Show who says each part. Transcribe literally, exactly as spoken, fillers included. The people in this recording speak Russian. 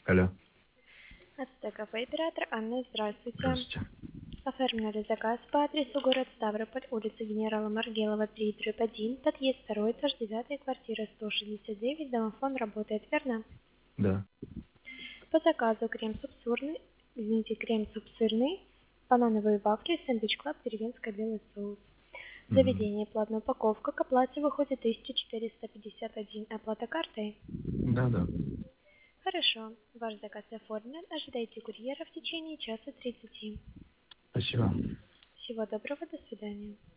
Speaker 1: Алло,
Speaker 2: АЦТ-кафе оператор Анна, здравствуйте.
Speaker 1: здравствуйте.
Speaker 2: Оформили заказ по адресу город Ставрополь, улица генерала Маргелова, три, дробь один, подъезд второй, этаж девятый, квартира сто шестьдесят девять, домофон работает, верно?
Speaker 1: Да.
Speaker 2: По заказу крем-суп сырный, извините, крем-суп сырный, банановые вафли, сэндвич клаб, деревенское белый соус.
Speaker 1: Мгм.
Speaker 2: Заведение, платная упаковка, к оплате выходит тысяча четыреста пятьдесят один, оплата картой.
Speaker 1: Да, да.
Speaker 2: Хорошо, ваш заказ оформлен, ожидайте курьера в течение часа тридцати.
Speaker 1: Спасибо.
Speaker 2: Всего доброго, до свидания.